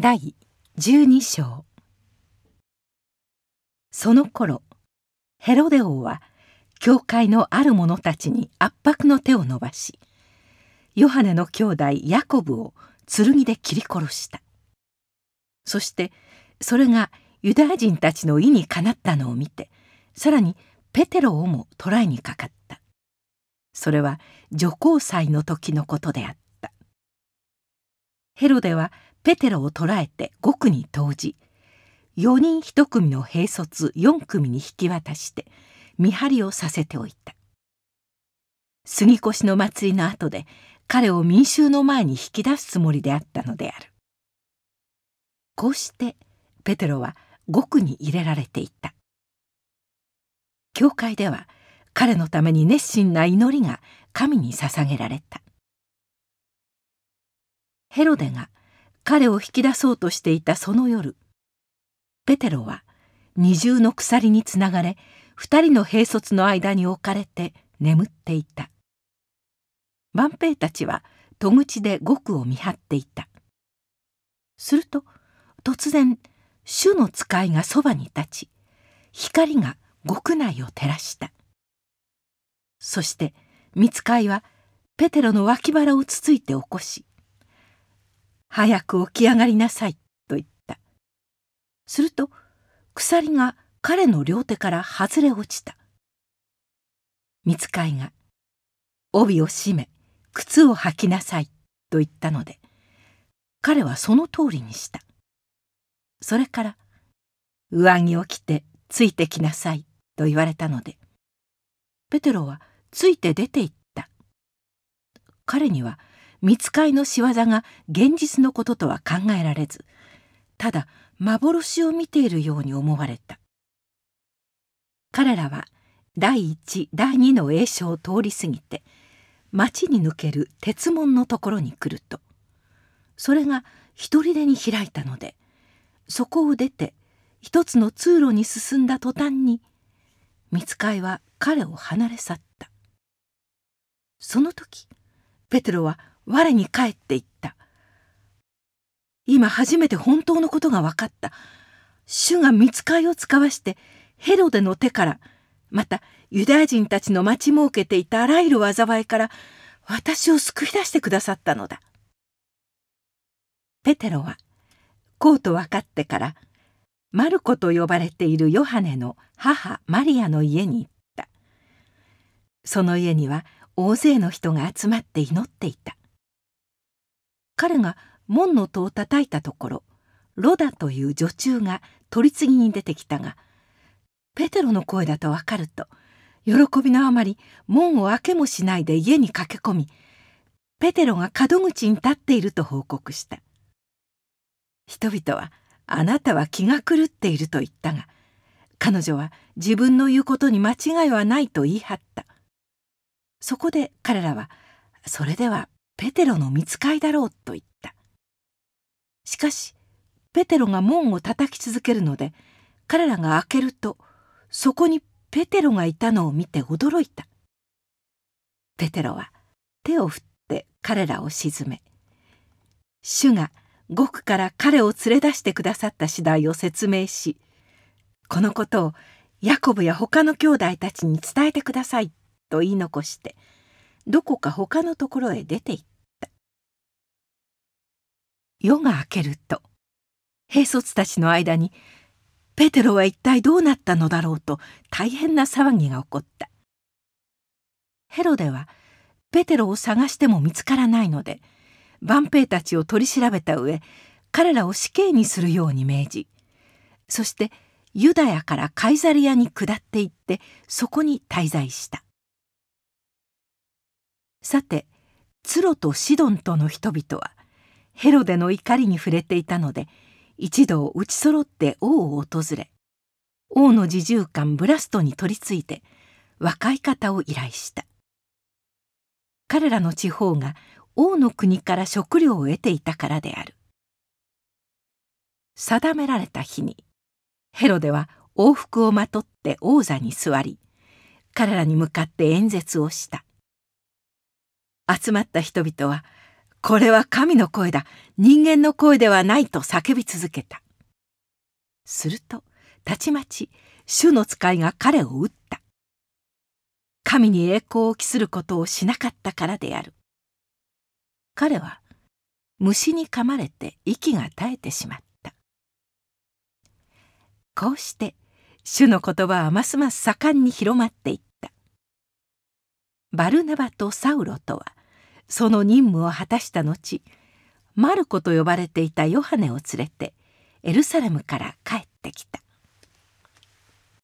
第12章。その頃ヘロデ王は教会のある者たちに圧迫の手を伸ばし、ヨハネの兄弟ヤコブを剣で切り殺した。そしてそれがユダヤ人たちの意にかなったのを見て、さらにペテロをも捕らえにかかった。それは除光祭の時のことであった。ヘロデはペテロを捕らえて獄に投じ、4人1組の兵卒4組に引き渡して見張りをさせておいた。杉越の祭りの後で彼を民衆の前に引き出すつもりであったのである。こうしてペテロは獄に入れられていた。教会では彼のために熱心な祈りが神に捧げられた。ヘロデが彼を引き出そうとしていたその夜、ペテロは二重の鎖につながれ、2人の兵卒の間に置かれて眠っていた。万兵たちは戸口で獄を見張っていた。すると突然主の使いがそばに立ち、光が獄内を照らした。そして御使いはペテロの脇腹をつついて起こし、早く起き上がりなさいと言った。すると鎖が彼の両手から外れ落ちた。御使いが帯を締め靴を履きなさいと言ったので、彼はその通りにした。それから上着を着てついてきなさいと言われたので、ペテロはついて出て行った。彼には御使いの仕業が現実のこととは考えられず、ただ幻を見ているように思われた。彼らは第一第二の営所を通り過ぎて町に抜ける鉄門のところに来ると、それが一人でに開いたので、そこを出て一つの通路に進んだ途端に御使いは彼を離れ去った。その時ペテロは我に返っていった。今初めて本当のことが分かった。主が御使いを使わしてヘロデの手から、またユダヤ人たちの待ち設けていたあらゆる災いから私を救い出してくださったのだ。ペテロはこうと分かってからマルコと呼ばれているヨハネの母マリアの家に行った。その家には大勢の人が集まって祈っていた。彼が門の戸を叩いたところ、ロダという女中が取り次ぎに出てきたが、ペテロの声だと分かると、喜びのあまり門を開けもしないで家に駆け込み、ペテロが門口に立っていると報告した。人々はあなたは気が狂っていると言ったが、彼女は自分の言うことに間違いはないと言い張った。そこで彼らは、それではペテロの御使いだろうと言った。しかしペテロが門を叩き続けるので、彼らが開けるとそこにペテロがいたのを見て驚いた。ペテロは手を振って彼らを鎮め、主が獄から彼を連れ出してくださった次第を説明し、このことをヤコブや他の兄弟たちに伝えてくださいと言い残して、どこか他のところへ出て行った。夜が明けると兵卒たちの間に、ペテロは一体どうなったのだろうと大変な騒ぎが起こった。ヘロデはペテロを探しても見つからないので、万兵たちを取り調べた上、彼らを死刑にするように命じ、そしてユダヤからカイサリアに下っていってそこに滞在した。さてツロとシドンとの人々はヘロデの怒りに触れていたので、一同打ち揃って王を訪れ、王の侍従官ブラストに取り次いで和解方を依頼した。彼らの地方が王の国から食料を得ていたからである。定められた日にヘロデは王服をまとって王座に座り、彼らに向かって演説をした。集まった人々はこれは神の声だ、人間の声ではないと叫び続けた。するとたちまち主の使いが彼を撃った。神に栄光を期することをしなかったからである。彼は虫に噛まれて息が絶えてしまった。こうして主の言葉はますます盛んに広まっていった。バルナバとサウロとはその任務を果たした後、マルコと呼ばれていたヨハネを連れてエルサレムから帰ってきた。